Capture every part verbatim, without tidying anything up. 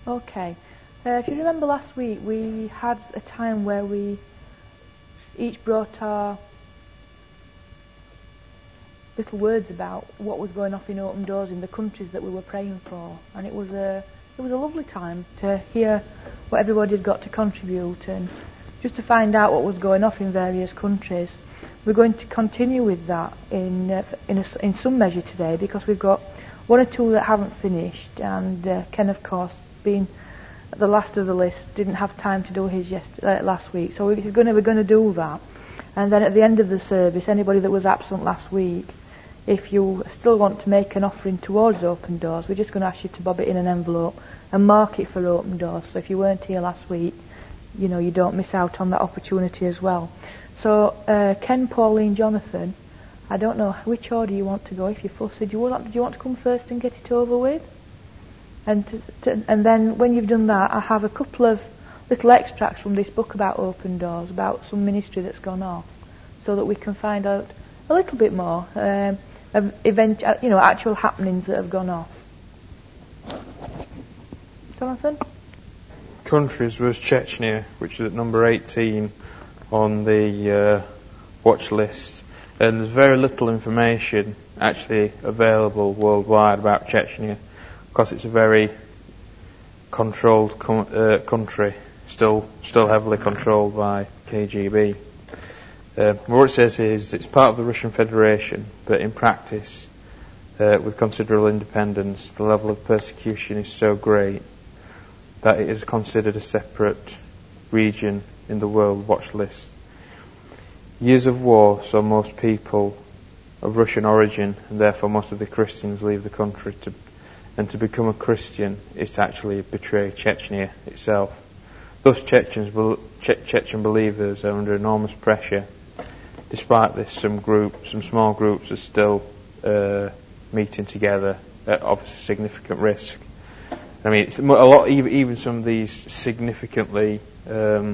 Okay. Uh, if you remember last week, we had a time where we each brought our little words about what was going off in Open Doors in the countries that we were praying for, and it was a it was a lovely time to hear what everybody had got to contribute and just to find out what was going off in various countries. We're going to continue with that in uh, in, a, in some measure today, because we've got one or two that haven't finished, and uh, Ken, of course, being at the last of the list, didn't have time to do his yesterday, uh, last week, so we're going to we're going to do that. And then at the end of the service, anybody that was absent last week, if you still want to make an offering towards Open Doors, we're just going to ask you to bob it in an envelope and mark it for Open Doors. So if you weren't here last week, you know, you don't miss out on that opportunity as well. So uh, Ken, Pauline, Jonathan, I don't know which order you want to go. If you're fussy, do you want, do you want to come first and get it over with? And to, to, and then when you've done that, I have a couple of little extracts from this book about Open Doors, about some ministry that's gone off, so that we can find out a little bit more um, of event, uh, you know, actual happenings that have gone off. Jonathan? Countries was Chechnya, which is at number eighteen on the uh, watch list. And there's very little information actually available worldwide about Chechnya, because it's a very controlled com- uh, country, still still heavily controlled by K G B. Uh, what it says is it's part of the Russian Federation, but in practice, uh, with considerable independence, the level of persecution is so great that it is considered a separate region in the World Watch List. Years of war saw most people of Russian origin, and therefore most of the Christians, leave the country. To, and to become a Christian is to actually betray Chechnya itself. Thus, Chechens, che- Chechen believers are under enormous pressure. Despite this, some groups, some small groups, are still uh, meeting together at obviously significant risk. I mean, it's a lot. Even, even some of these significantly um,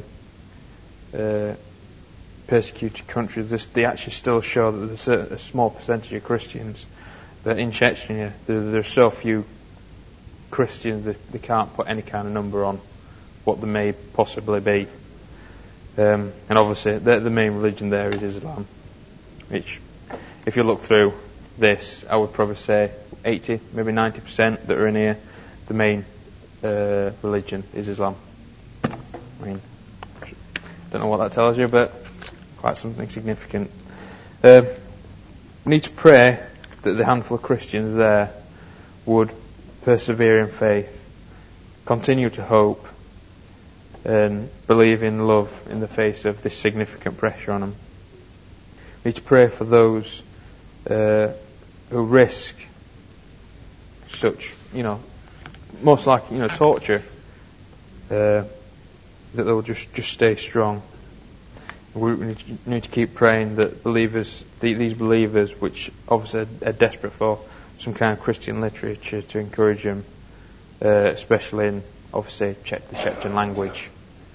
uh, persecuted countries, they actually still show that there's a, a small percentage of Christians. That in Chechnya, there, there are so few Christians that they can't put any kind of number on what there may possibly be. Um, and obviously, the, the main religion there is Islam, which, if you look through this, I would probably say eighty, maybe ninety percent that are in here, the main uh, religion is Islam. I mean, don't know what that tells you, but quite something significant. Uh, we need to pray that the handful of Christians there would persevere in faith, continue to hope, and believe in love in the face of this significant pressure on them. We need to pray for those uh, who risk such, you know, most likely, you know, torture, uh, that they'll just, just stay strong. We need to, need to keep praying that believers, the, these believers, which obviously are, are desperate for some kind of Christian literature to encourage them, uh, especially in, obviously, Czech, the Chechen language.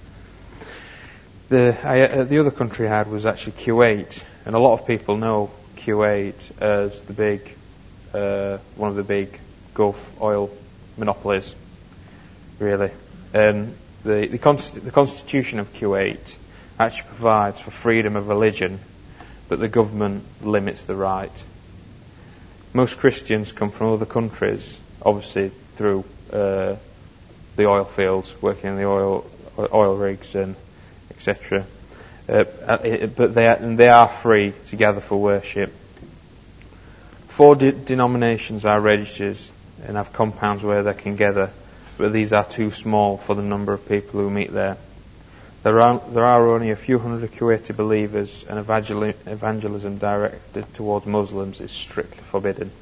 The, I, uh, the other country I had was actually Kuwait, and a lot of people know Kuwait as the big, uh, one of the big Gulf oil monopolies, really. And the, the, const- the constitution of Kuwait actually provides for freedom of religion, but the government limits the right. Most Christians come from other countries, obviously through uh, the oil fields, working in the oil oil rigs and et cetera. Uh, but they are, and they are free to gather for worship. Four de- denominations are registered and have compounds where they can gather, but these are too small for the number of people who meet there. There are, there are only a few hundred Kuwaiti believers, and evangel- evangelism directed towards Muslims is strictly forbidden.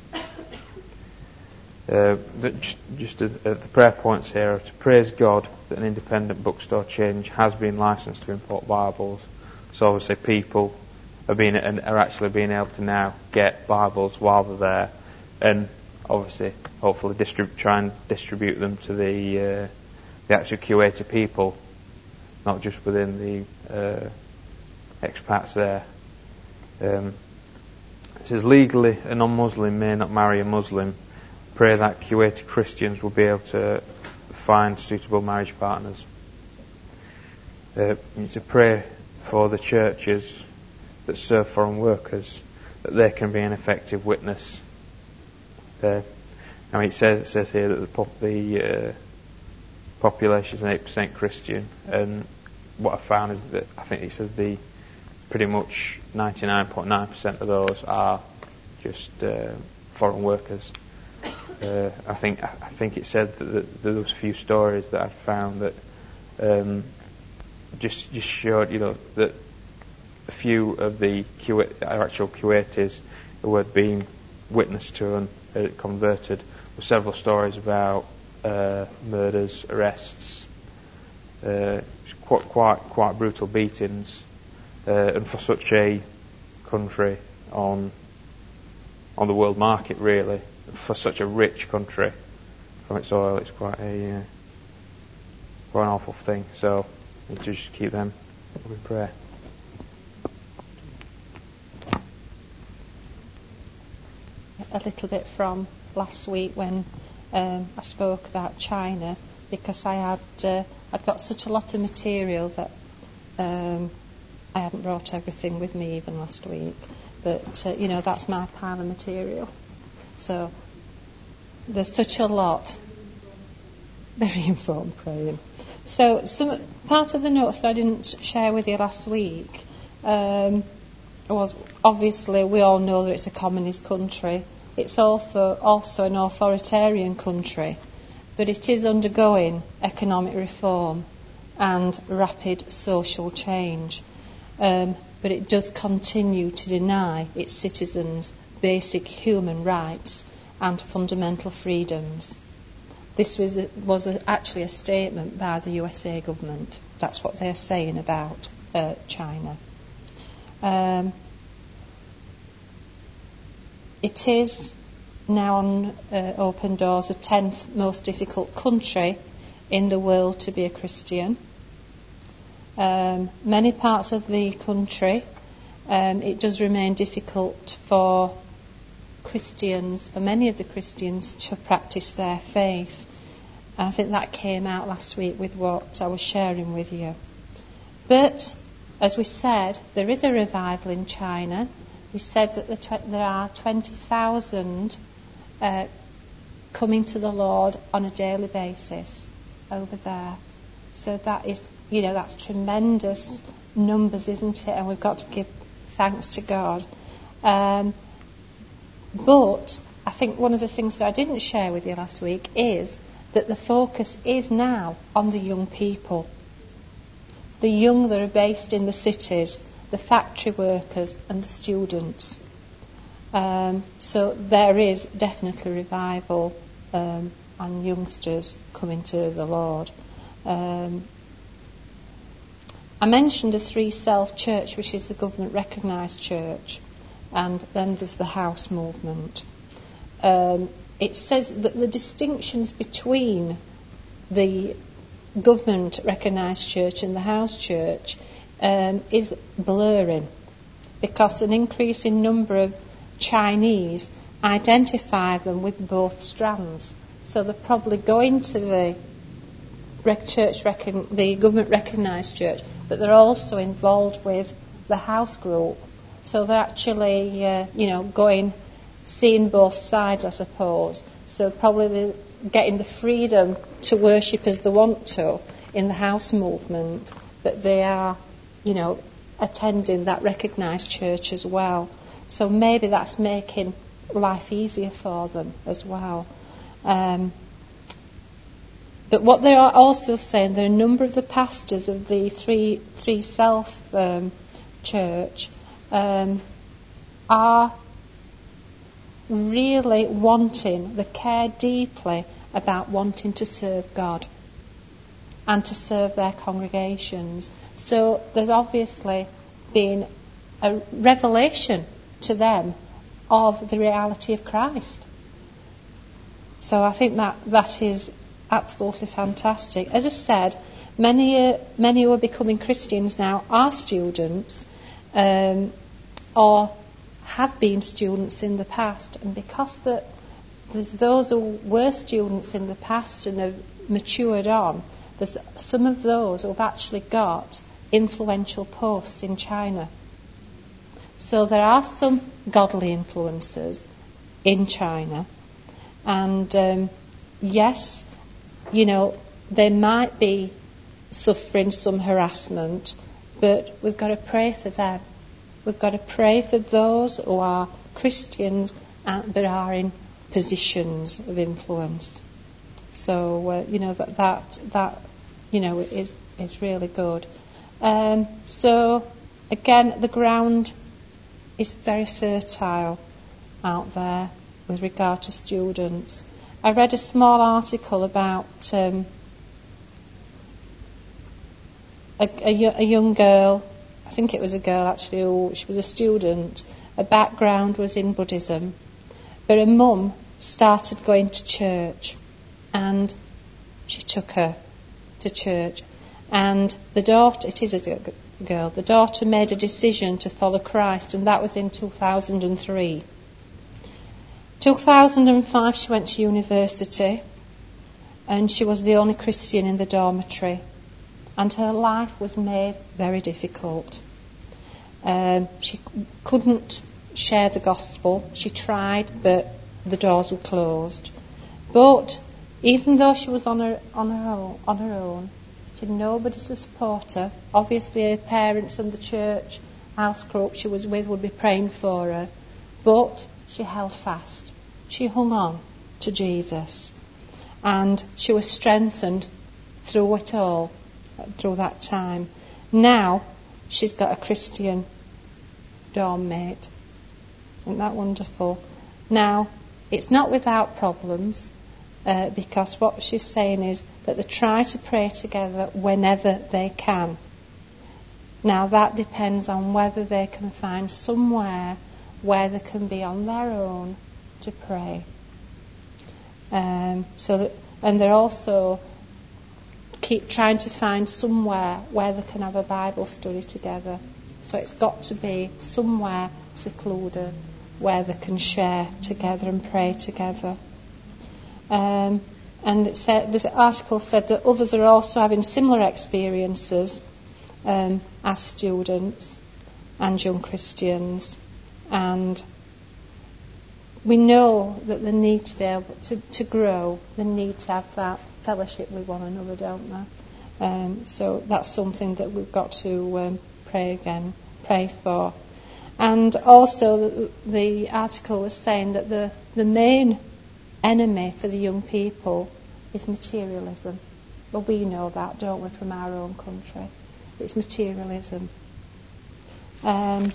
Uh, just just uh, the prayer points here are to praise God that an independent bookstore chain has been licensed to import Bibles. So obviously people are being are actually being able to now get Bibles while they're there, and obviously hopefully distrib- try and distribute them to the uh, the actual Kuwaiti people, not just within the uh, expats there. Um, it says legally a non-Muslim may not marry a Muslim. Pray that Kuwaiti Christians will be able to find suitable marriage partners. Uh, we need to pray for the churches that serve foreign workers, that they can be an effective witness. Uh, I mean, it says, it says here that the, pop, the uh, population is eight percent Christian, and what I found is that I think it says the pretty much ninety-nine point nine percent of those are just uh, foreign workers. Uh, I think I think it said that, that there was a few stories that I found that um, just just showed, you know, that a few of the Kuwait, actual Kuwaitis who had been witnessed to and uh, converted, were several stories about uh, murders, arrests, uh, quite quite quite brutal beatings, uh, and for such a country on on the world market, really, for such a rich country from its oil, it's quite a uh, quite an awful thing. So we need to just keep them in prayer. A little bit from last week when um, I spoke about China, because I had uh, I'd got such a lot of material that um, I hadn't brought everything with me even last week. But uh, you know, that's my pile of material. So there's such a lot. Very informed praying. So some part of the notes that I didn't share with you last week um, was, obviously we all know that it's a communist country. It's also also an authoritarian country, but it is undergoing economic reform and rapid social change. Um, but it does continue to deny its citizens basic human rights and fundamental freedoms. This was a, was a, actually a statement by the U S A government. That's what they're saying about uh, China. Um, it is now on uh, Open Doors the tenth most difficult country in the world to be a Christian. Um, many parts of the country, um, it does remain difficult for Christians, for many of the Christians, to practice their faith. I think that came out last week with what I was sharing with you. But, as we said, there is a revival in China. We said that the tw- there are twenty thousand uh, coming to the Lord on a daily basis over there. So that is, you know, that's tremendous numbers, isn't it? And we've got to give thanks to God. Um, but I think one of the things that I didn't share with you last week is that the focus is now on the young people. The young that are based in the cities, the factory workers and the students. Um, so there is definitely revival um, and youngsters coming to the Lord. Um, I mentioned the Three Self Church, which is the government recognised church, and then there's the house movement. Um, it says that the distinctions between the government recognised church and the house church um, is blurring, because an increasing number of Chinese identify them with both strands. So they're probably going to the rec- church, recon- the government recognised church, but they're also involved with the house group. So they're actually, uh, you know, going, seeing both sides, I suppose. So probably they're getting the freedom to worship as they want to in the house movement, but they are, you know, attending that recognised church as well. So maybe that's making life easier for them as well. Um, but what they are also saying, there are a number of the pastors of the Three Three Self um, Church um, are really wanting, they care deeply about wanting to serve God and to serve their congregations. So there's obviously been a revelation to them of the reality of Christ. So I think that that is absolutely fantastic. As I said, many uh, many who are becoming Christians now are students um, or have been students in the past, and because the there's those who were students in the past and have matured on. There's some of those who have actually got influential posts in China. So there are some godly influences in China. And um, yes, you know, they might be suffering some harassment, but we've got to pray for them. We've got to pray for those who are Christians and, but are in positions of influence. So uh, you know that that that you know is is really good. Um, so again, the ground is very fertile out there with regard to students. I read a small article about um, a, a, a young girl. I think it was a girl actually. Who, she was a student. Her background was in Buddhism, but her mum started going to church, and she took her to church. And the daughter, it is a girl, the daughter made a decision to follow Christ, and that was in two thousand three. two thousand five she went to university, and she was the only Christian in the dormitory, and her life was made very difficult. Um, she couldn't share the gospel. She tried, but the doors were closed. But even though she was on her on her own, on her own, she had nobody to support her. Obviously, her parents and the church house group she was with would be praying for her, but she held fast. She hung on to Jesus, and she was strengthened through it all, through that time. Now she's got a Christian dorm mate. Isn't that wonderful? Now, it's not without problems, uh, because what she's saying is that they try to pray together whenever they can. Now, that depends on whether they can find somewhere where they can be on their own to pray. Um, so that, and they're also keep trying to find somewhere where they can have a Bible study together. So it's got to be somewhere secluded where they can share together and pray together. Um, and it said, this article said that others are also having similar experiences um, as students and young Christians. And we know that they need to be able to, to grow. They need to have that fellowship with one another, don't they? Um, so that's something that we've got to um, pray again, pray for. And also the, the article was saying that the, the main enemy for the young people is materialism. Well, we know that, don't we, from our own country. It's materialism. Um,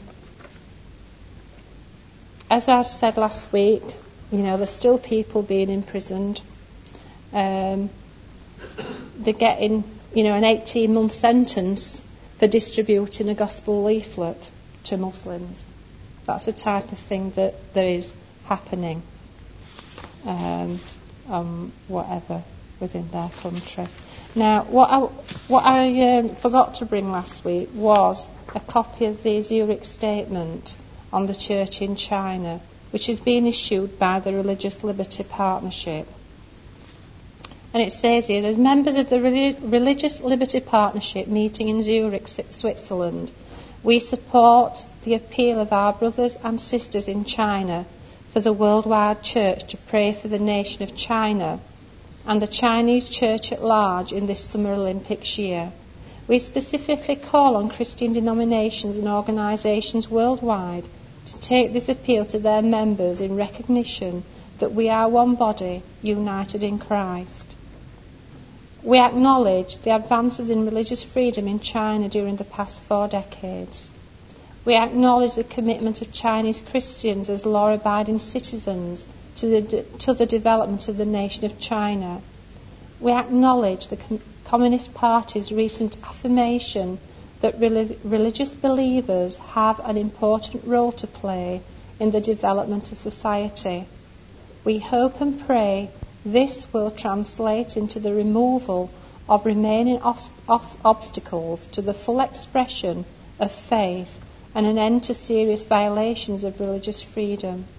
as I said last week, you know, there's still people being imprisoned. Um, they're getting, you know, an eighteen-month sentence for distributing a gospel leaflet to Muslims. That's the type of thing that there is happening, um, um, whatever, within their country. Now, what I, what I um, forgot to bring last week was a copy of the Zurich Statement on the Church in China, which is being issued by the Religious Liberty Partnership. And it says here, as members of the Religious Liberty Partnership meeting in Zurich, Switzerland, we support the appeal of our brothers and sisters in China for the worldwide church to pray for the nation of China and the Chinese church at large in this Summer Olympics year. We specifically call on Christian denominations and organisations worldwide to take this appeal to their members in recognition that we are one body, united in Christ. We acknowledge the advances in religious freedom in China during the past four decades. We acknowledge the commitment of Chinese Christians as law-abiding citizens to the, de- to the development of the nation of China. We acknowledge the Com- Communist Party's recent affirmation that re- religious believers have an important role to play in the development of society. We hope and pray this will translate into the removal of remaining os- os- obstacles to the full expression of faith and an end to serious violations of religious freedom.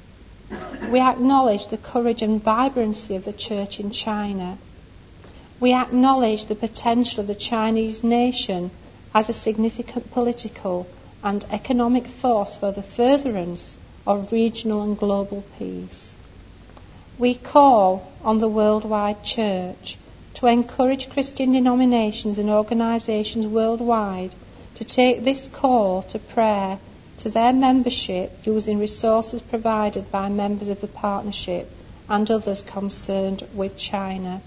We acknowledge the courage and vibrancy of the church in China. We acknowledge the potential of the Chinese nation as a significant political and economic force for the furtherance of regional and global peace. We call on the worldwide church to encourage Christian denominations and organisations worldwide to take this call to prayer to their membership using resources provided by members of the partnership and others concerned with China.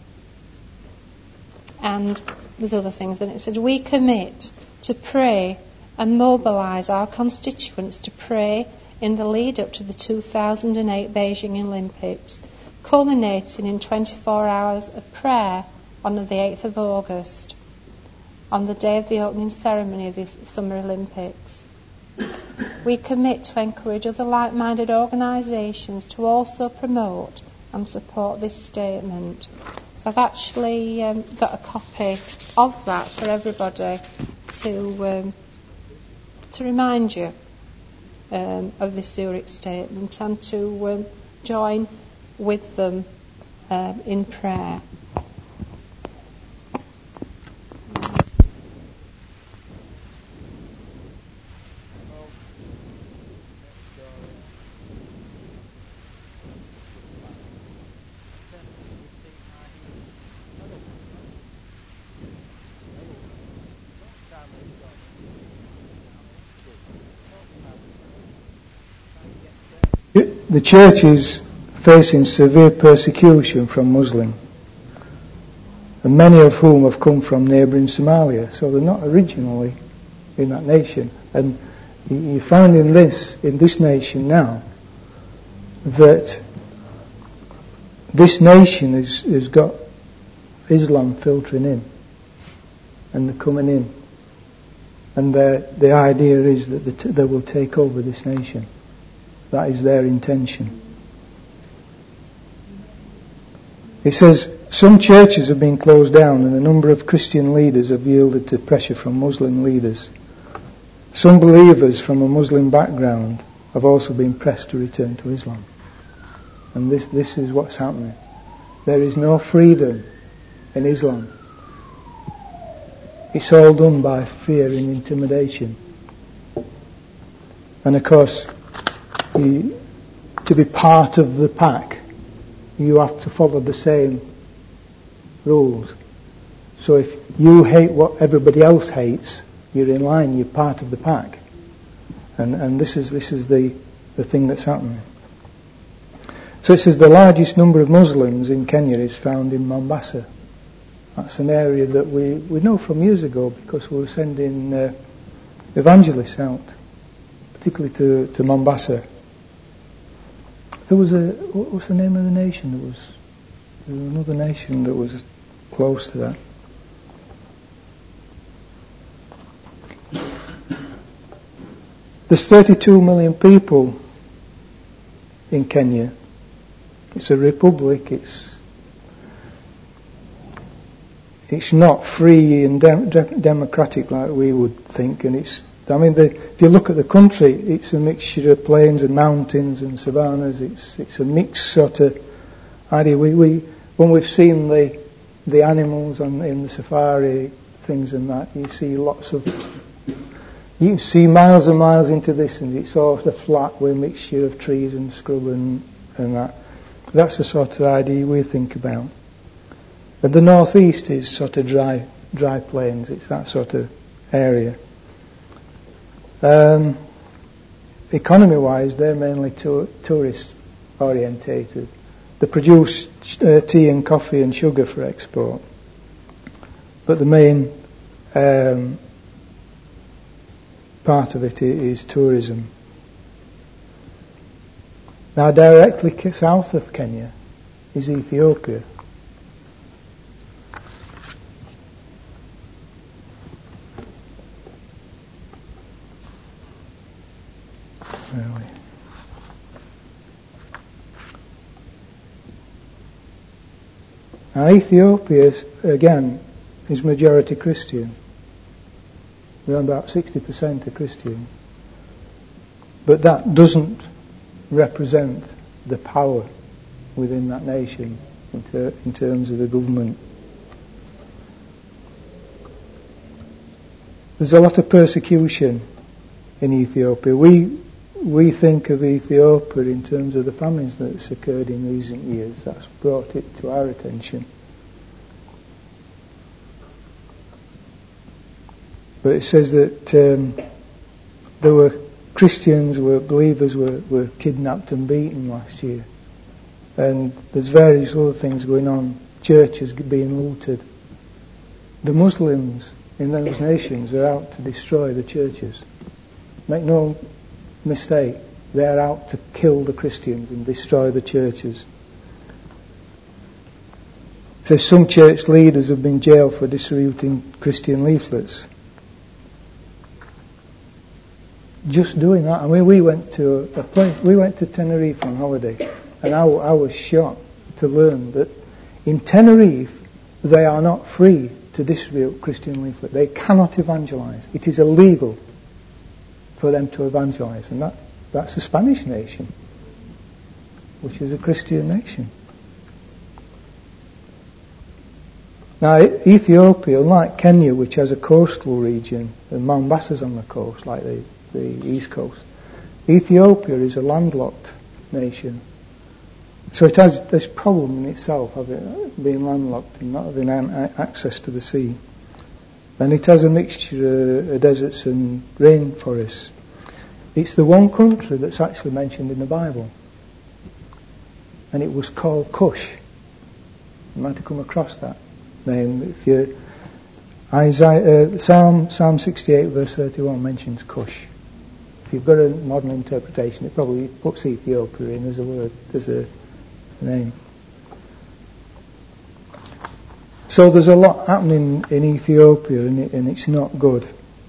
And there's other things. And it said, we commit to pray and mobilise our constituents to pray in the lead up to the two thousand eight Beijing Olympics, culminating in twenty-four hours of prayer on the eighth of August, on the day of the opening ceremony of the Summer Olympics. We commit to encourage other like-minded organisations to also promote and support this statement. So I've actually um, got a copy of that for everybody to um, to remind you um, of this Zurich statement and to um, join with them um, in prayer. The church is facing severe persecution from Muslims, and many of whom have come from neighbouring Somalia, so they're not originally in that nation. And you find in this, in this nation now, that this nation has, has got Islam filtering in, and they're coming in, and the idea is that they, t- they will take over this nation. That is their intention. It says, some churches have been closed down and a number of Christian leaders have yielded to pressure from Muslim leaders. Some believers from a Muslim background have also been pressed to return to Islam. And this, this is what's happening. There is no freedom in Islam. It's all done by fear and intimidation. And of course, You, to be part of the pack, you have to follow the same rules. So if you hate what everybody else hates, you're in line, you're part of the pack. And and this is this is the, the thing that's happening. So it says the largest number of Muslims in Kenya is found in Mombasa. That's an area that we, we know from years ago because we were sending uh, evangelists out, particularly to, to Mombasa. There was a, what was the name of the nation that was, there was another nation that was close to that. There's thirty-two million people in Kenya. It's a republic. It's it's not free and de- de- democratic like we would think, and it's. I mean, the, if you look at the country, it's a mixture of plains and mountains and savannas. It's it's a mixed sort of idea. We, we when we've seen the the animals on, in the safari things and that, you see lots of. You can see miles and miles into this, and it's sort of flat with a mixture of trees and scrub and and that. That's the sort of idea we think about. And the northeast is sort of dry dry plains. It's that sort of area. Um, economy-wise, they're mainly to- tourist-orientated. They produce uh, tea and coffee and sugar for export. But the main um, part of it is tourism. Now, directly south of Kenya is Ethiopia. Really. Now, Ethiopia, again, is majority Christian. Around about sixty percent are Christian. But that doesn't represent the power within that nation in, ter- in terms of the government. There's a lot of persecution in Ethiopia. We we think of Ethiopia in terms of the famines that's occurred in recent years. That's brought it to our attention. But it says that um, there were Christians, were believers were, were kidnapped and beaten last year. And there's various other things going on. Churches being looted. The Muslims in those nations are out to destroy the churches. Make no mistake, they are out to kill the Christians and destroy the churches. It says some church leaders have been jailed for distributing Christian leaflets. Just doing that. I mean, we went to a place, we went to Tenerife on holiday, and I, I was shocked to learn that in Tenerife they are not free to distribute Christian leaflets. They cannot evangelize. It is illegal for them to evangelize, and that, that's a Spanish nation, which is a Christian nation. Now, Ethiopia, unlike Kenya, which has a coastal region, and Mombasa's on the coast, like the, the east coast, Ethiopia is a landlocked nation. So it has this problem in itself, of it being landlocked and not having access to the sea. And it has a mixture of deserts and rainforests. It's the one country that's actually mentioned in the Bible. And it was called Cush. You might have come across that name. If you, Isaiah, uh, Psalm, Psalm sixty-eight verse thirty-one mentions Cush. If you've got a modern interpretation, it probably puts Ethiopia in as a word, as a name. So there's a lot happening in Ethiopia, and, it, and it's not good.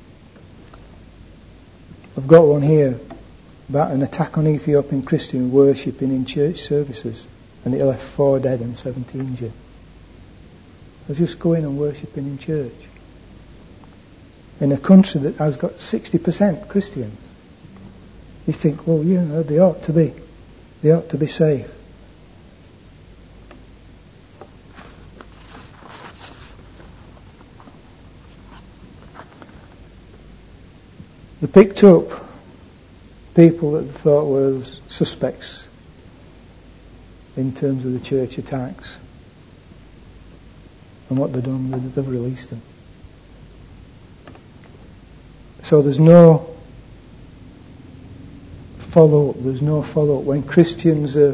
I've got one here about an attack on Ethiopian Christian worshipping in church services, and it left four dead and seventy injured. They're just going and worshipping in church in a country that has got sixty percent Christians. You think, well, you know, they ought to be, they ought to be safe. They picked up people that they thought were suspects in terms of the church attacks. And what they've done, they've released them. So there's no follow-up. There's no follow-up. When Christians are,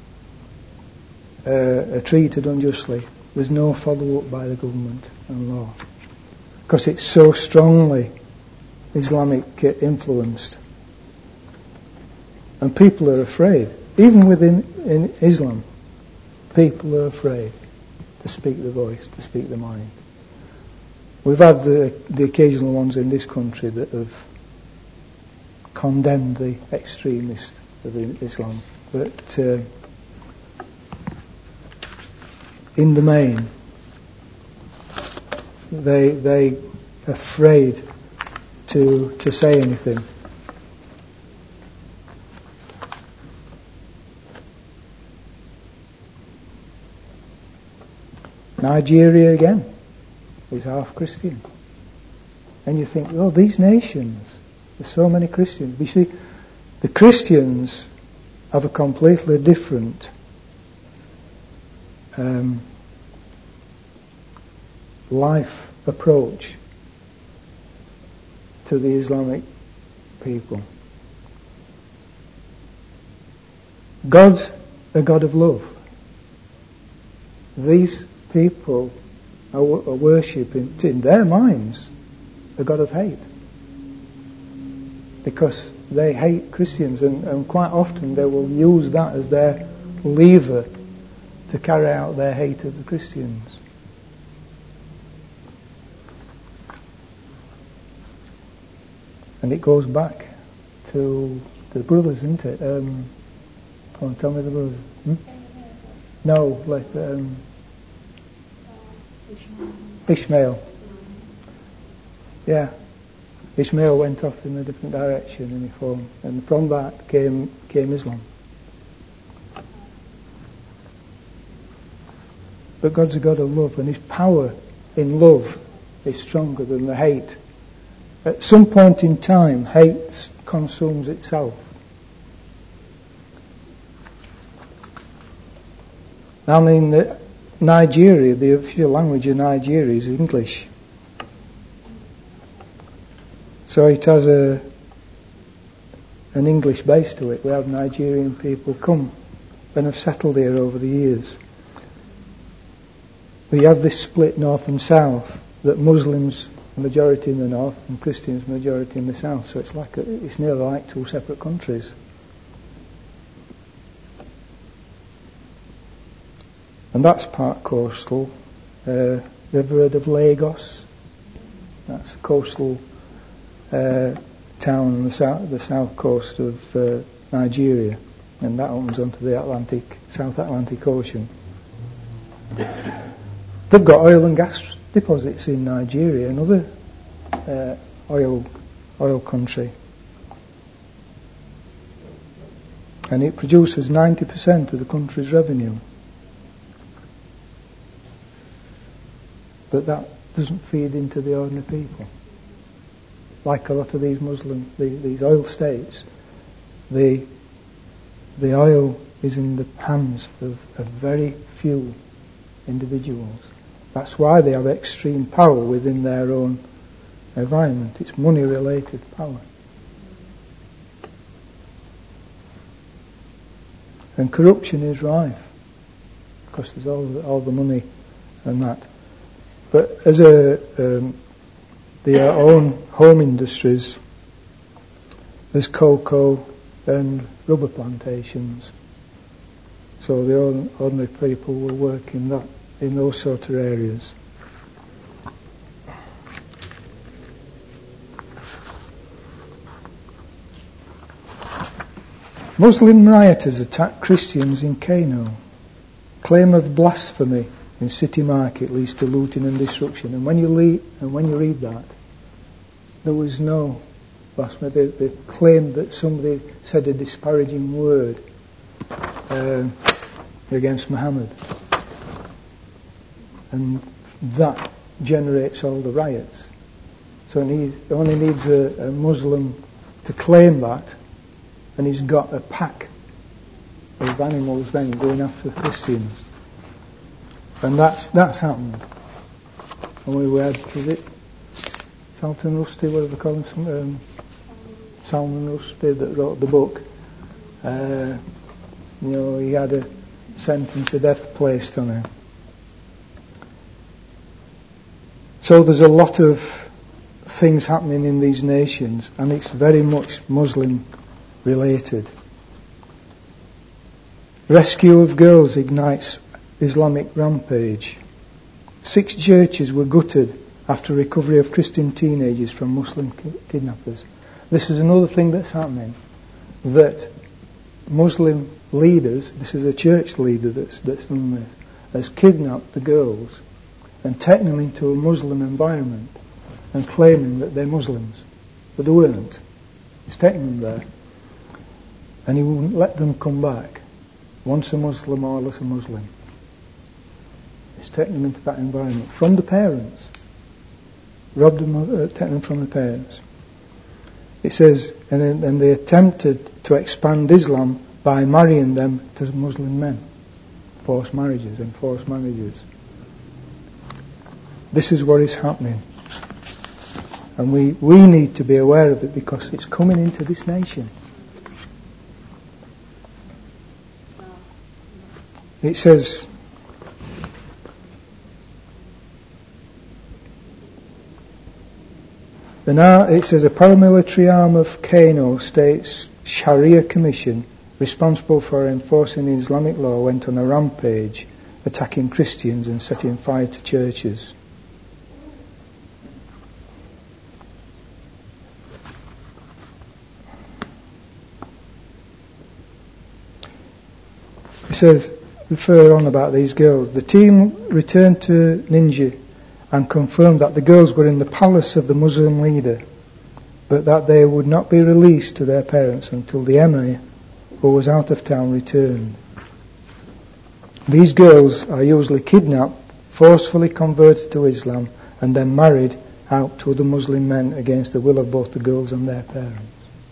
uh, are treated unjustly, there's no follow-up by the government and law. Because it's so strongly Islamic influenced. And people are afraid. Even within in Islam, people are afraid to speak their voice, to speak their mind. We've had the, the occasional ones in this country that have condemned the extremists of Islam. But uh, in the main, they they are afraid to to say anything. Nigeria again is half Christian. And you think, oh, these nations, there's so many Christians. You see, the Christians have a completely different um, life approach to the Islamic people. God's a God of love. These people are, are worshipping, in their minds, a God of hate. Because they hate Christians, and, and quite often they will use that as their lever to carry out their hate of the Christians. And it goes back to the brothers, isn't it? Um, come on, tell me the brothers. Hmm? No, like um, Ishmael. Yeah. Ishmael went off in a different direction and he formed, and from that came came Islam. But God's a God of love, and his power in love is stronger than the hate. At some point in time, hate consumes itself. I mean, the Nigeria, the official language of Nigeria is English. So it has a an English base to it. We have Nigerian people come and have settled here over the years. We have this split north and south, that Muslims majority in the north and Christians majority in the south. So it's like a, it's nearly like two separate countries. And that's part coastal. Uh, you ever heard of Lagos? That's a coastal uh, town on the south, the south coast of uh, Nigeria, and that opens onto the Atlantic, South Atlantic Ocean. They've got oil and gas deposits in Nigeria, another uh, oil oil country, and it produces ninety percent of the country's revenue. But that doesn't feed into the ordinary people. Like a lot of these Muslim, the, these oil states, the the oil is in the hands of, of very few individuals. That's why they have extreme power within their own environment. It's money-related power. And corruption is rife, because there's all the, all the money and that. But as a um, their own home industries, there's cocoa and rubber plantations. So the ordinary people will work in that, in those sort of areas. Muslim rioters attack Christians in Kano. Claim of blasphemy in city market leads to looting and destruction. And when you le- and when you read that, there was no blasphemy. They, they claimed that somebody said a disparaging word uh, against Muhammad, and that generates all the riots. So it, needs, it only needs a, a Muslim to claim that, and he's got a pack of animals then going after Christians. And that's that's happened. And we had, is it Salman Rushdie, whatever they call him, um, Salman Rushdie, that wrote the book. Uh, you know, he had a sentence of death placed on him. So there's a lot of things happening in these nations, and it's very much Muslim related. Rescue of girls ignites Islamic rampage. Six churches were gutted after recovery of Christian teenagers from Muslim ki- kidnappers. This is another thing that's happening, that Muslim leaders, this is a church leader that's, that's done this, has kidnapped the girls and taken them into a Muslim environment and claiming that they're Muslims, but they weren't. He's taken them there, and he wouldn't let them come back, once a Muslim or less a Muslim. He's taken them into that environment from the parents, robbed them, uh, taken them from the parents. It says, and, then, and they attempted to expand Islam by marrying them to Muslim men, forced marriages and forced marriages. This is what is happening, and we, we need to be aware of it, because it's coming into this nation. It says, the now, it says a paramilitary arm of Kano State's Sharia Commission, responsible for enforcing Islamic law, went on a rampage, attacking Christians and setting fire to churches. It says, further on about these girls, the team returned to Ninja and confirmed that the girls were in the palace of the Muslim leader, but that they would not be released to their parents until the emir, who was out of town, returned. These girls are usually kidnapped, forcefully converted to Islam, and then married out to other Muslim men against the will of both the girls and their parents.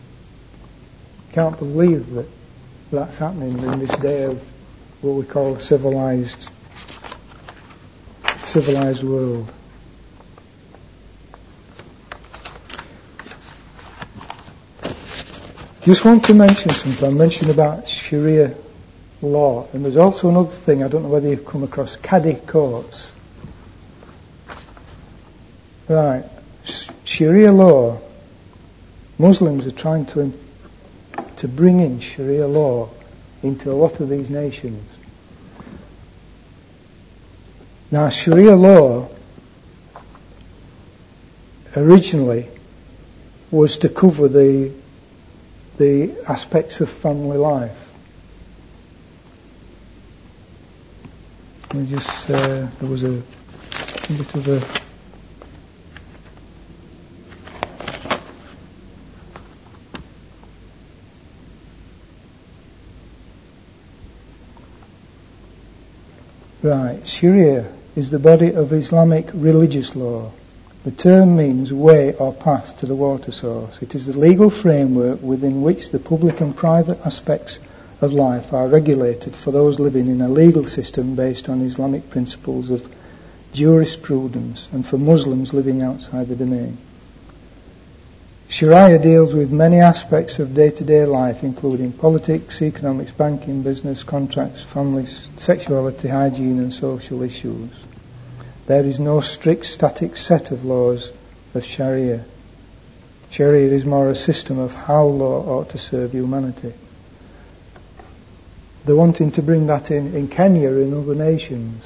Can't believe that that's happening in this day of what we call civilized, civilized world. Just want to mention something. I mentioned about Sharia law, and there's also another thing. I don't know whether you've come across Qadi courts. Right, Sharia law. Muslims are trying to to bring in Sharia law into a lot of these nations. Now, Sharia law originally was to cover the the aspects of family life. Let me just uh, there was a bit of a Right, Sharia is the body of Islamic religious law. The term means way or path to the water source. It is the legal framework within which the public and private aspects of life are regulated for those living in a legal system based on Islamic principles of jurisprudence and for Muslims living outside the domain. Sharia deals with many aspects of day-to-day life, including politics, economics, banking, business, contracts, families, sexuality, hygiene and social issues. There is no strict static set of laws of Sharia. Sharia is more a system of how law ought to serve humanity. They're wanting to bring that in, in Kenya and other nations.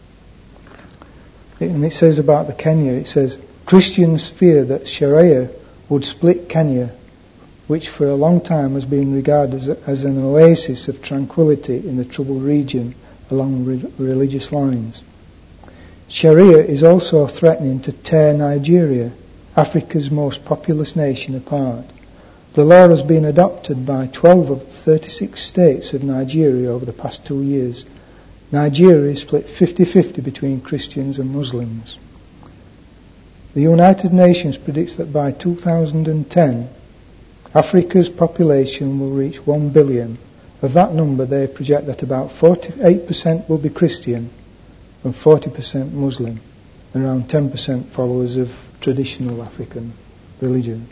And it says about the Kenya, it says, Christians fear that Sharia would split Kenya, which for a long time has been regarded as, a, as an oasis of tranquility in the troubled region along re- religious lines. Sharia is also threatening to tear Nigeria, Africa's most populous nation, apart. The law has been adopted by twelve of the thirty-six states of Nigeria over the past two years. Nigeria is split fifty-fifty between Christians and Muslims. The United Nations predicts that by two thousand ten, Africa's population will reach one billion. Of that number, they project that about forty-eight percent will be Christian and forty percent Muslim, and around ten percent followers of traditional African religion.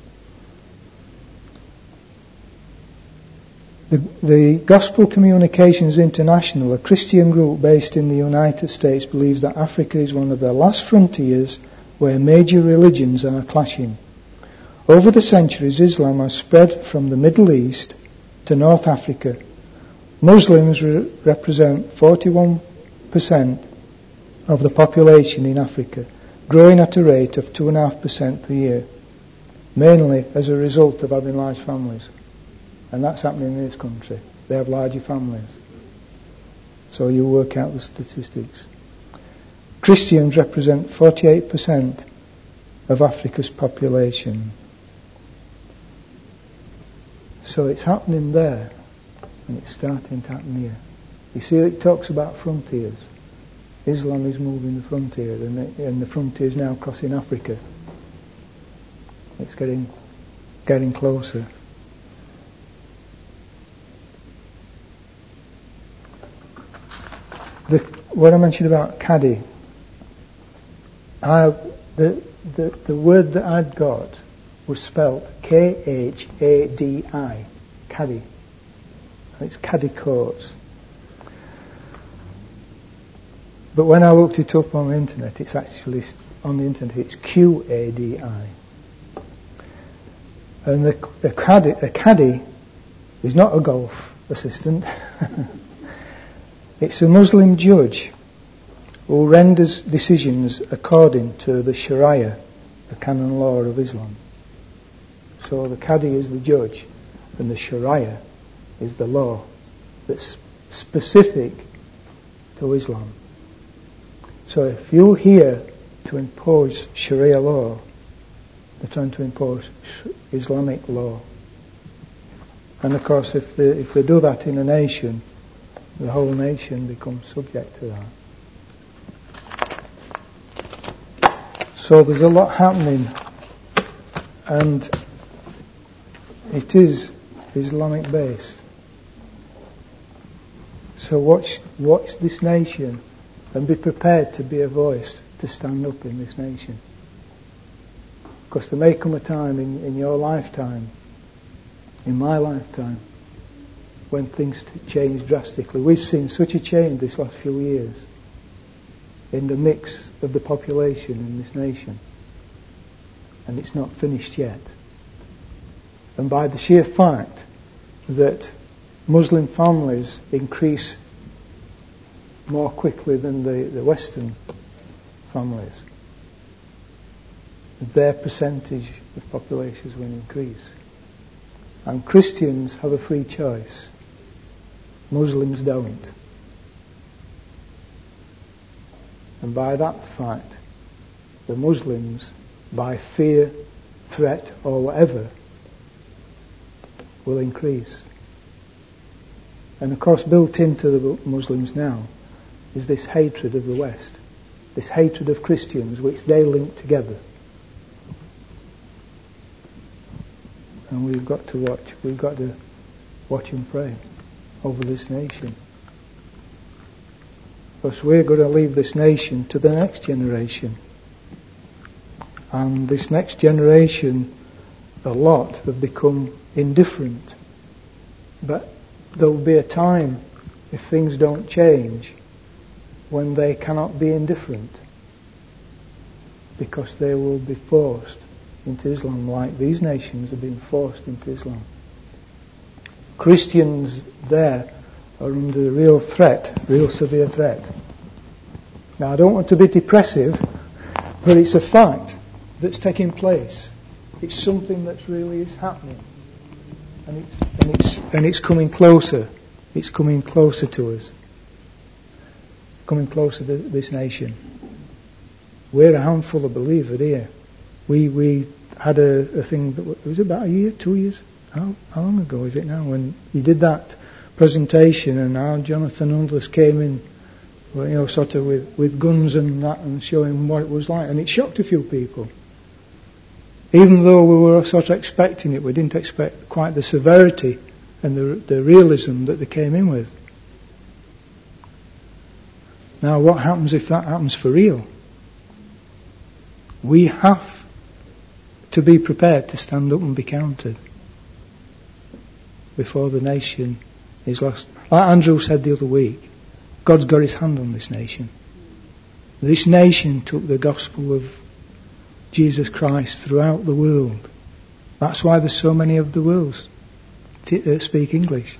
The, the Gospel Communications International, a Christian group based in the United States, believes that Africa is one of the last frontiers where major religions are clashing. Over the centuries, Islam has spread from the Middle East to North Africa. Muslims re- represent forty-one percent of the population in Africa, growing at a rate of two point five percent per year, mainly as a result of having large families. And that's happening in this country. They have larger families. So you work out the statistics. Christians represent forty-eight percent of Africa's population. So it's happening there, and it's starting to happen here. You see, it talks about frontiers. Islam is moving the frontier, and the, and the frontier is now crossing Africa. It's getting getting closer. The, what I mentioned about Qadi, I, the, the, the word that I'd got was spelt K H A D I, Qadi. It's Qadi courts. But when I looked it up on the internet, it's actually, on the internet, it's Q A D I. And the, the Qadi, a Qadi is not a golf assistant. It's a Muslim judge who renders decisions according to the Sharia, the canon law of Islam. So the Qadi is the judge, and the Sharia is the law that's specific to Islam. So if you're here to impose Sharia law, they're trying to impose Islamic law. And of course, if they, if they do that in a nation, the whole nation becomes subject to that. So there's a lot happening, and it is Islamic based. So watch, watch this nation and be prepared to be a voice to stand up in this nation. Because there may come a time in, in your lifetime, in my lifetime, when things t- change drastically. We've seen such a change this last few years in the mix of the population in this nation. And it's not finished yet. And by the sheer fact that Muslim families increase more quickly than the, the Western families, their percentage of populations will increase. And Christians have a free choice. Muslims don't. And by that fact, the Muslims, by fear, threat, or whatever, will increase. And of course, built into the Muslims now is this hatred of the West, this hatred of Christians, which they link together. And we've got to watch, we've got to watch and pray over this nation. Because we're going to leave this nation to the next generation. And this next generation, a lot have become indifferent. But there'll be a time, if things don't change, when they cannot be indifferent. Because they will be forced into Islam, like these nations have been forced into Islam. Christians there are under real threat, real severe threat. Now, I don't want to be depressive, but it's a fact that's taking place. It's something that's really is happening, and it's and it's and it's coming closer. It's coming closer to us. Coming closer to this nation. We're a handful of believers here. We we had a, a thing that was, it was about a year, two years. How, how long ago is it now? When he did that presentation, and how Jonathan Undless came in, well, you know, sort of with, with guns and that, and showing what it was like, and it shocked a few people. Even though we were sort of expecting it, we didn't expect quite the severity and the, the realism that they came in with. Now, what happens if that happens for real? We have to be prepared to stand up and be counted before the nation is lost. Like Andrew said the other week, God's got his hand on this nation. This nation took the gospel of Jesus Christ throughout the world. That's why there's so many of the world t- uh, speak English.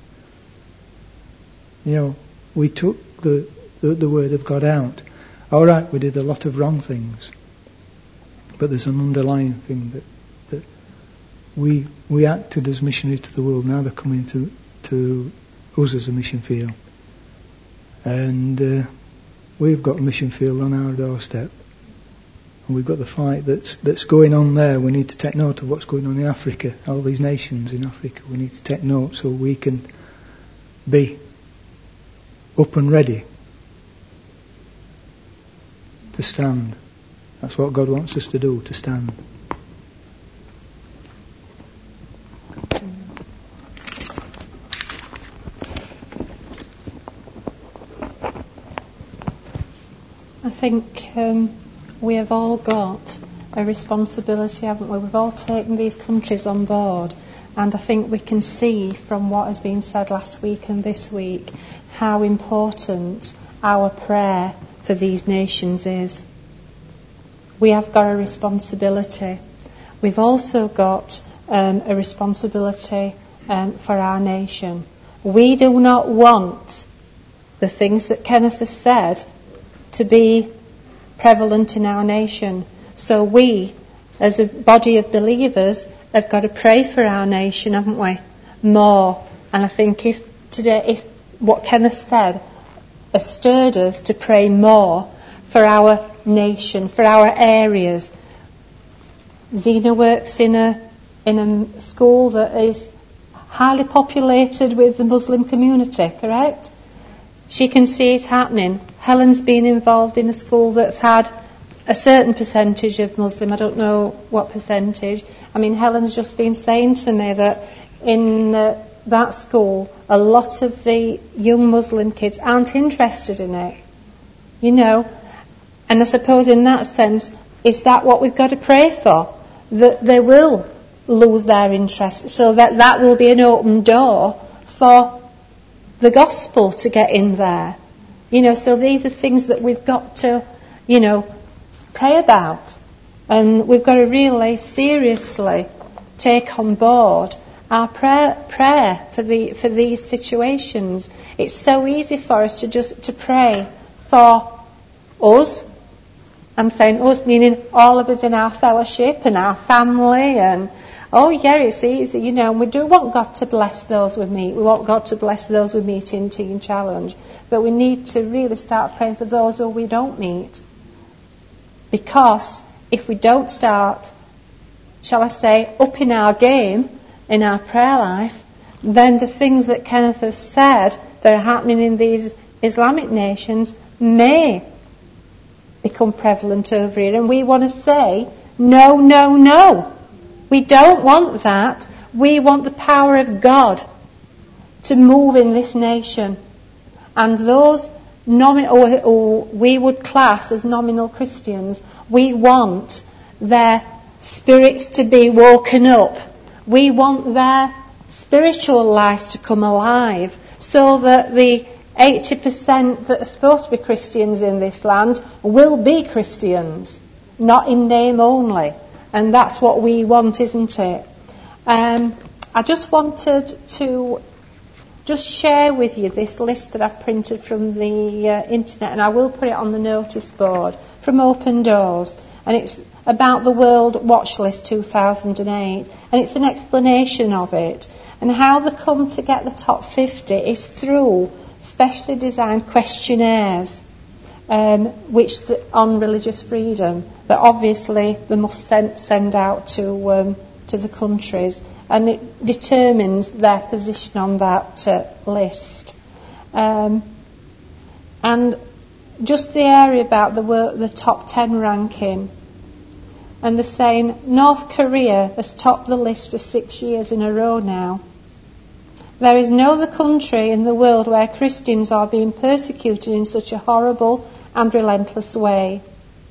You know, we took the, the the word of God out. All right, we did a lot of wrong things, but there's an underlying thing that that we we acted as missionaries to the world. Now they're coming to to us as a mission field, and uh, we've got a mission field on our doorstep. And we've got the fight that's that's going on there. We need to take note of what's going on in Africa. All these nations in Africa, we need to take note so we can be up and ready to stand. That's what God wants us to do, to stand. I think um, we have all got a responsibility, haven't we? We've all taken these countries on board, and I think we can see from what has been said last week and this week how important our prayer for these nations is. We have got a responsibility. We've also got um, a responsibility um, for our nation. We do not want the things that Kenneth has said to be prevalent in our nation. So we, as a body of believers, have got to pray for our nation, haven't we? More. And I think if today, if what Kenneth said has stirred us to pray more for our nation, for our areas. Zena works in a in a school that is highly populated with the Muslim community, correct? she can see it happening. Helen's been involved in a school that's had a certain percentage of Muslim. I don't know what percentage. I mean, Helen's just been saying to me that in uh, that school, a lot of the young Muslim kids aren't interested in it. You know, and I suppose in that sense, is that what we've got to pray for? That they will lose their interest, so that that will be an open door for the gospel to get in there. You know, so these are things that we've got to, you know, pray about. And we've got to really seriously take on board our prayer, prayer for the for these situations. It's so easy for us to just to pray for us. I'm saying us, meaning all of us in our fellowship and our family, and oh yeah, it's easy, you know, and we do want God to bless those we meet. We want God to bless those we meet in Teen Challenge. But we need to really start praying for those who we don't meet. Because if we don't start, shall I say, upping our game in our prayer life, then the things that Kenneth has said that are happening in these Islamic nations may become prevalent over here. And we want to say, no, no, no. We don't want that. We want the power of God to move in this nation. And those nominal, or we would class as nominal Christians, we want their spirits to be woken up. We want their spiritual lives to come alive, so that the eighty percent that are supposed to be Christians in this land will be Christians, not in name only. And that's what we want, isn't it? Um, I just wanted to just share with you this list that I've printed from the uh, internet, and I will put it on the notice board, from Open Doors. And it's about the World Watch List two thousand eight. And it's an explanation of it. And how they come to get the top fifty is through specially designed questionnaires um, which the, on religious freedom, that obviously they must send, send out to um, to the countries, and it determines their position on that uh, list. Um, and just the area about the, the top ten ranking, and they're saying North Korea has topped the list for six years in a row now. There is no other country in the world where Christians are being persecuted in such a horrible and relentless way.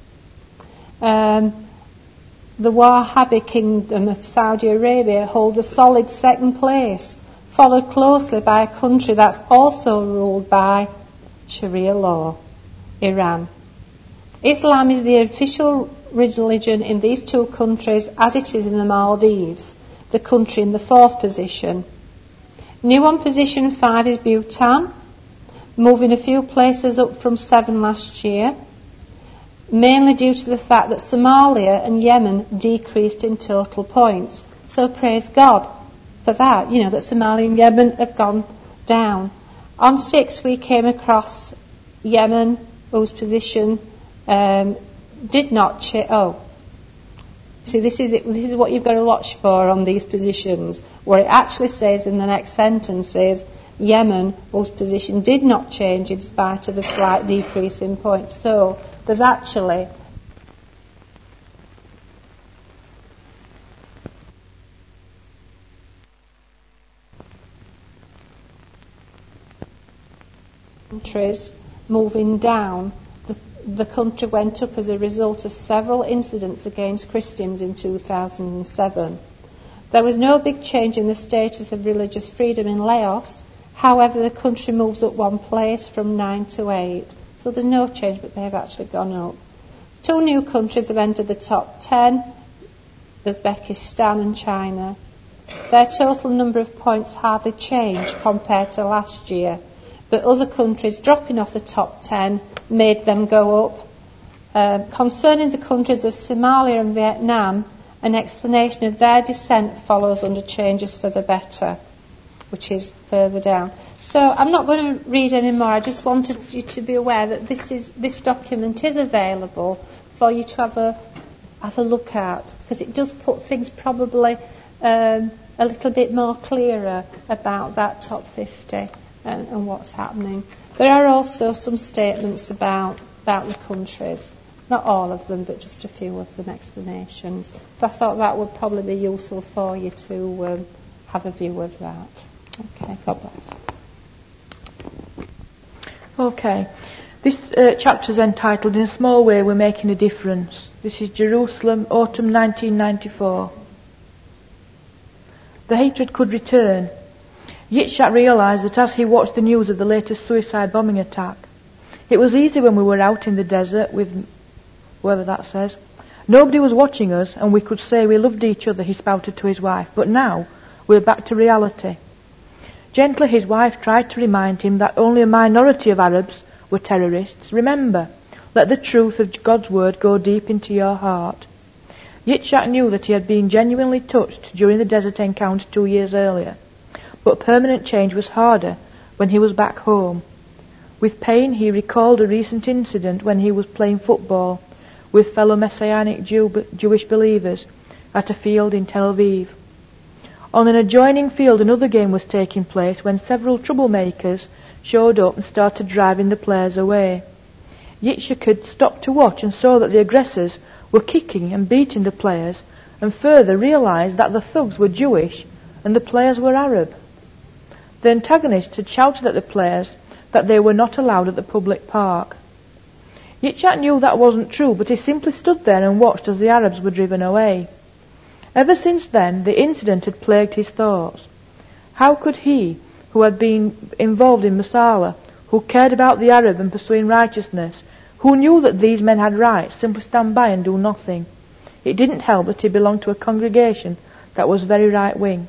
Um, the Wahhabi Kingdom of Saudi Arabia holds a solid second place, followed closely by a country that's also ruled by Sharia law, Iran. Islam is the official religion in these two countries, as it is in the Maldives, the country in the fourth position. New on position five is Bhutan, moving a few places up from seven last year, mainly due to the fact that Somalia and Yemen decreased in total points. So praise God for that, you know, that Somalia and Yemen have gone down. On six we came across Yemen, whose position um, did not change. Oh, see, this is it. This is what you've got to watch for on these positions, where it actually says in the next sentence is Yemen, whose position did not change in spite of a slight decrease in points. So there's actually countries moving down. The, the country went up as a result of several incidents against Christians in two thousand seven. There was no big change in the status of religious freedom in Laos. However, the country moves up one place from nine to eight. So there's no change, but they have actually gone up. Two new countries have entered the top ten, Uzbekistan and China. Their total number of points hardly changed compared to last year, but other countries dropping off the top ten made them go up. Uh, concerning the countries of Somalia and Vietnam, an explanation of their descent follows under changes for the better, which is further down. So I'm not going to read any more. I just wanted you to be aware that this is this document is available for you to have a have a look at, because it does put things probably um, a little bit more clearer about that top fifty and, and what's happening. There are also some statements about, about the countries. Not all of them, but just a few of them, explanations. So I thought that would probably be useful for you to um, have a view of that. Okay, God bless. Okay. This uh, chapter is entitled, In a Small Way We're Making a Difference. This is Jerusalem, autumn nineteen ninety-four. The hatred could return. Yitzhak realised that as he watched the news of the latest suicide bombing attack, it was easy when we were out in the desert with, whatever that says. Nobody was watching us and we could say we loved each other, he spouted to his wife. But now, we're back to reality. Gently his wife tried to remind him that only a minority of Arabs were terrorists. Remember, let the truth of God's word go deep into your heart. Yitzhak knew that he had been genuinely touched during the desert encounter two years earlier, but permanent change was harder when he was back home. With pain he recalled a recent incident when he was playing football with fellow Messianic Jew, Jewish believers at a field in Tel Aviv. On an adjoining field another game was taking place when several troublemakers showed up and started driving the players away. Yitzhak had stopped to watch and saw that the aggressors were kicking and beating the players, and further realised that the thugs were Jewish and the players were Arab. The antagonists had shouted at the players that they were not allowed at the public park. Yitzhak knew that wasn't true, but he simply stood there and watched as the Arabs were driven away. Ever since then, the incident had plagued his thoughts. How could he, who had been involved in Masala, who cared about the Arab and pursuing righteousness, who knew that these men had rights, simply stand by and do nothing? It didn't help that he belonged to a congregation that was very right-wing.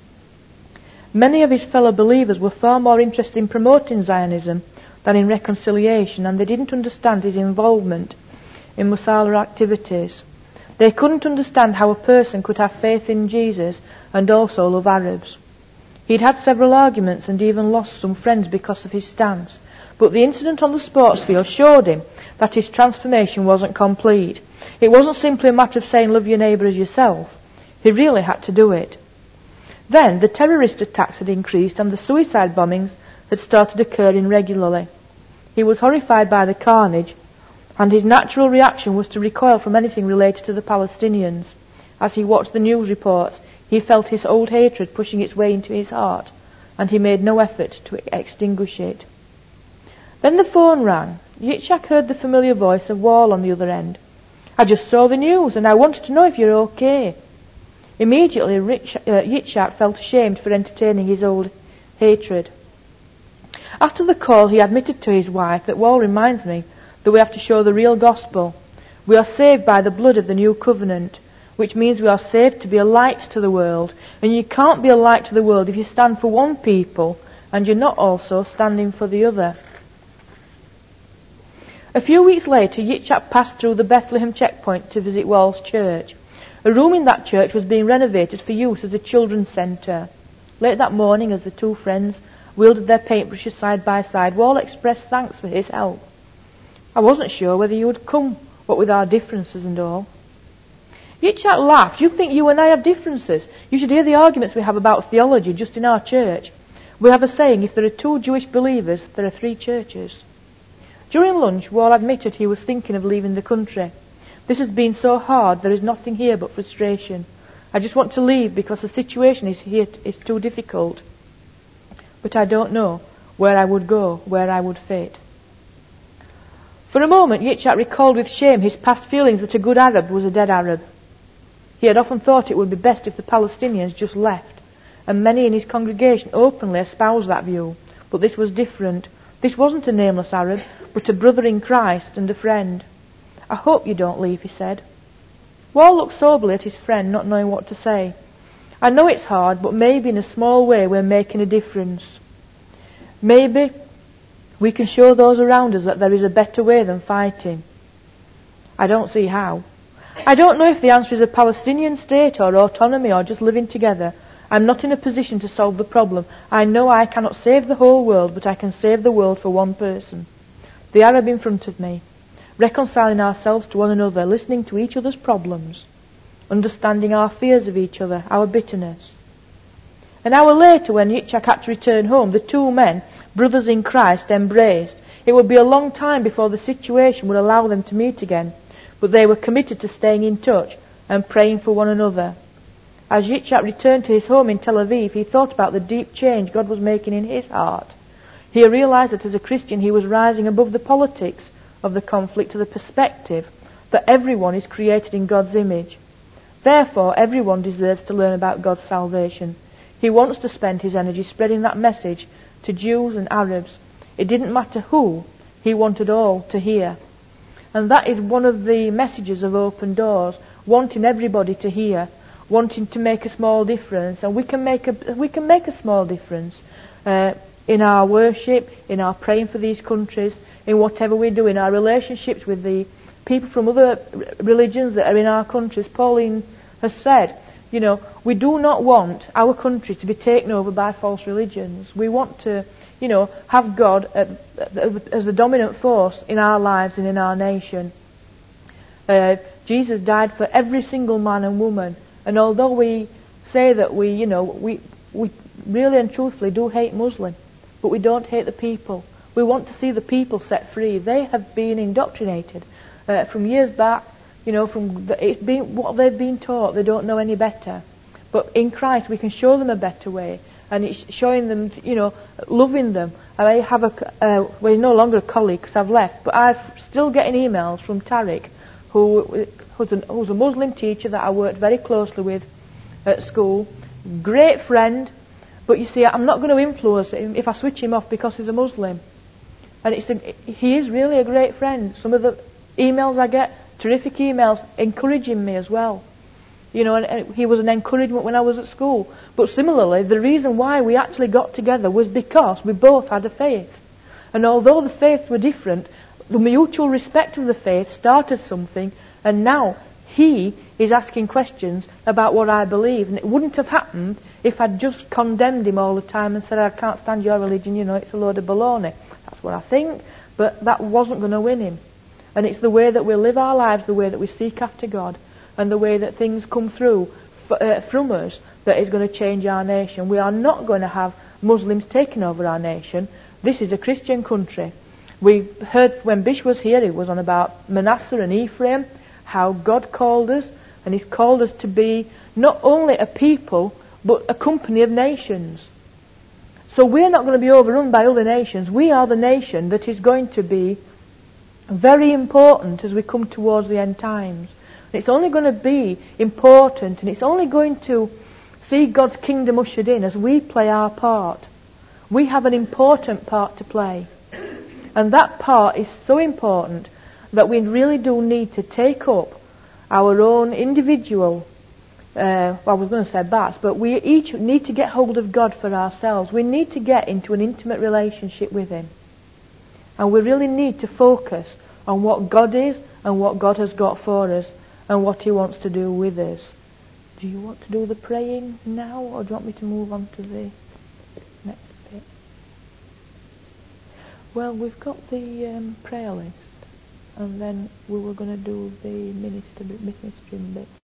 Many of his fellow believers were far more interested in promoting Zionism than in reconciliation, and they didn't understand his involvement in Masala activities. They couldn't understand how a person could have faith in Jesus and also love Arabs. He'd had several arguments and even lost some friends because of his stance, but the incident on the sports field showed him that his transformation wasn't complete. It wasn't simply a matter of saying love your neighbour as yourself. He really had to do it. Then the terrorist attacks had increased and the suicide bombings had started occurring regularly. He was horrified by the carnage, and his natural reaction was to recoil from anything related to the Palestinians. As he watched the news reports, he felt his old hatred pushing its way into his heart, and he made no effort to extinguish it. Then the phone rang. Yitzhak heard the familiar voice of Wall on the other end. I just saw the news and I wanted to know if you're okay. Immediately, Rich, uh, Yitzhak felt ashamed for entertaining his old hatred. After the call, he admitted to his wife that Wall reminds me that we have to show the real gospel. We are saved by the blood of the new covenant, which means we are saved to be a light to the world. And you can't be a light to the world if you stand for one people and you're not also standing for the other. A few weeks later, Yitzhak passed through the Bethlehem checkpoint to visit Wall's church. A room in that church was being renovated for use as a children's centre. Late that morning, as the two friends wielded their paintbrushes side by side, Wall expressed thanks for his help. I wasn't sure whether you would come, what with our differences and all. Yitzhak laughed. You think you and I have differences? You should hear the arguments we have about theology just in our church. We have a saying, if there are two Jewish believers, there are three churches. During lunch, Wall admitted he was thinking of leaving the country. This has been so hard, there is nothing here but frustration. I just want to leave because the situation is here is too difficult. But I don't know where I would go, where I would fit. For a moment, Yitzhak recalled with shame his past feelings that a good Arab was a dead Arab. He had often thought it would be best if the Palestinians just left, and many in his congregation openly espoused that view. But this was different. This wasn't a nameless Arab, but a brother in Christ and a friend. I hope you don't leave, he said. Wall looked soberly at his friend, not knowing what to say. I know it's hard, but maybe in a small way we're making a difference. Maybe we can show those around us that there is a better way than fighting. I don't see how. I don't know if the answer is a Palestinian state or autonomy or just living together. I'm not in a position to solve the problem. I know I cannot save the whole world, but I can save the world for one person. The Arab in front of me. Reconciling ourselves to one another, listening to each other's problems, understanding our fears of each other, our bitterness. An hour later, when Yitzhak had to return home, the two men, brothers in Christ, embraced. It would be a long time before the situation would allow them to meet again, but they were committed to staying in touch and praying for one another. As Yitzhak returned to his home in Tel Aviv, he thought about the deep change God was making in his heart. He realized that as a Christian he was rising above the politics of the conflict to the perspective that everyone is created in God's image. Therefore, everyone deserves to learn about God's salvation. He wants to spend his energy spreading that message to Jews and Arabs. It didn't matter who, he wanted all to hear. And that is one of the messages of Open Doors, wanting everybody to hear, wanting to make a small difference. And we can make a, we can make a small difference uh, in our worship, in our praying for these countries, in whatever we do, in our relationships with the people from other religions that are in our countries. Pauline has said, you know, we do not want our country to be taken over by false religions. We want to, you know, have God at, as the dominant force in our lives and in our nation. Uh, Jesus died for every single man and woman, and although we say that we, you know, we we really and truthfully do hate Muslims, but we don't hate the people. We want to see the people set free. They have been indoctrinated uh, from years back. You know, from the, it's been what they've been taught. They don't know any better. But in Christ, we can show them a better way, and it's showing them, you know, loving them. I have a, uh, well, he's no longer a colleague because I've left, but I'm still getting emails from Tariq, who who's, an, who's a Muslim teacher that I worked very closely with at school. Great friend, but you see, I'm not going to influence him if I switch him off because he's a Muslim. And it's a, he is really a great friend. Some of the emails I get, terrific emails, encouraging me as well. You know, and, and he was an encouragement when I was at school. But similarly, the reason why we actually got together was because we both had a faith. And although the faiths were different, the mutual respect of the faith started something, and now he is asking questions about what I believe. And it wouldn't have happened if I'd just condemned him all the time and said, I can't stand your religion, you know, it's a load of baloney. That's what I think, but that wasn't going to win him. And it's the way that we live our lives, the way that we seek after God, and the way that things come through f- uh, from us that is going to change our nation. We are not going to have Muslims taking over our nation. This is a Christian country. We heard when Bish was here, it was on about Manasseh and Ephraim, how God called us, and He's called us to be not only a people, but a company of nations. So we're not going to be overrun by other nations. We are the nation that is going to be very important as we come towards the end times. It's only going to be important, and it's only going to see God's kingdom ushered in as we play our part. We have an important part to play. And that part is so important that we really do need to take up our own individual, uh, well, I was going to say bats, but we each need to get hold of God for ourselves. We need to get into an intimate relationship with Him. And we really need to focus on what God is and what God has got for us and what He wants to do with us. Do you want to do the praying now, or do you want me to move on to the next bit? Well, we've got the um, prayer list, and then we were going to do the minister, ministering bit.